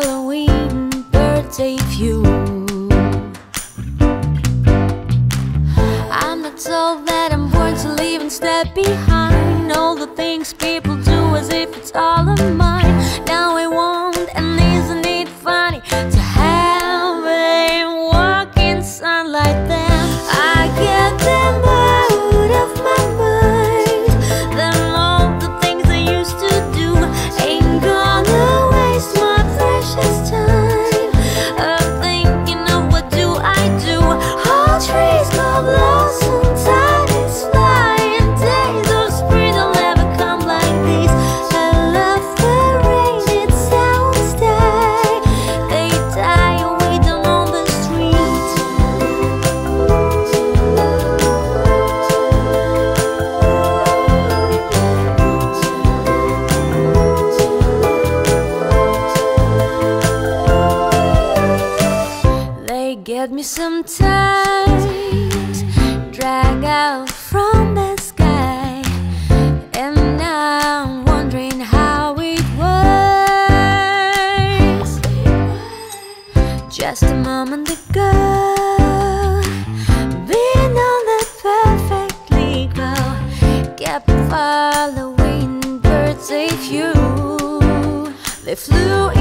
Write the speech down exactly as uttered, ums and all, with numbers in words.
Halloween birthday view. I'm not told that I'm born to leave and step behind all the things people do as if it's all of mine. Now I won't, and isn't it funny to have a walk in sunlight? Then I get them out of my mind. Then all the things I used to do ain't gonna waste my precious time of thinking of what do I do. All trees go blossom, time is flying, days of spring will never come like these. I love the rain, it sounds die, they die away down on the street. They get me sometimes, drag out from the sky, and now I'm wondering how it was. Just a moment ago, being on the perfectly glow, kept following birds a few. They flew